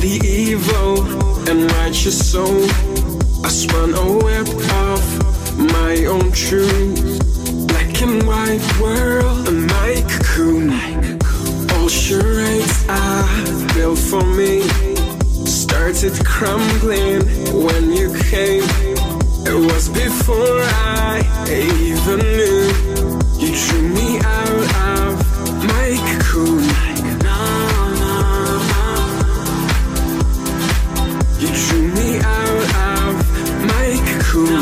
the evil and righteous soul. I spun a web of my own truth. Black and white world, and my cocoon. All charades I built for me started crumbling when you came. It was before I even knew. You drew me out of my cocoon. You drew me out of my cocoon.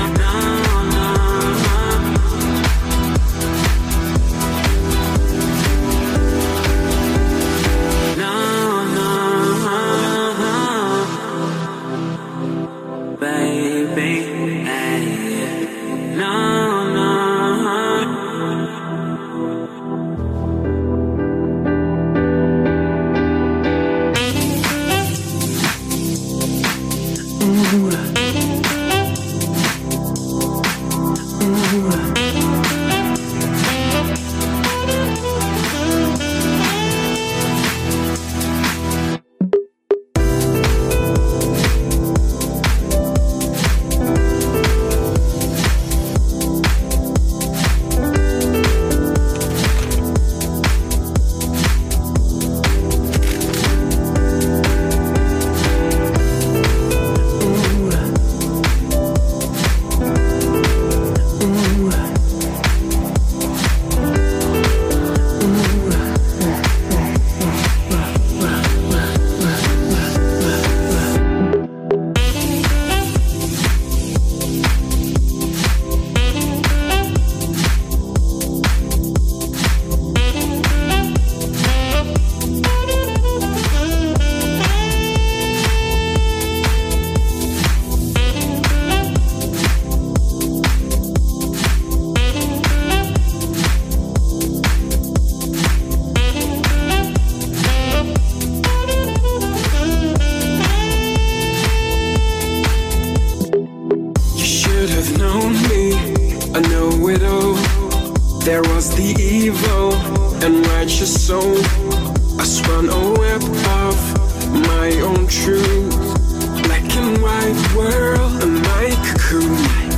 There was the evil and righteous soul. I spun a web of my own truth. Black and white world, and my cocoon.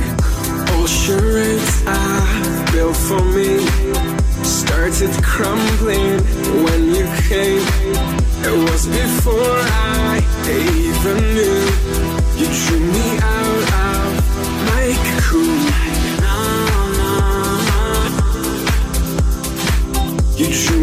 All charades I built for me started crumbling when you came. It was before I even knew. You drew me out of my cocoon. You drew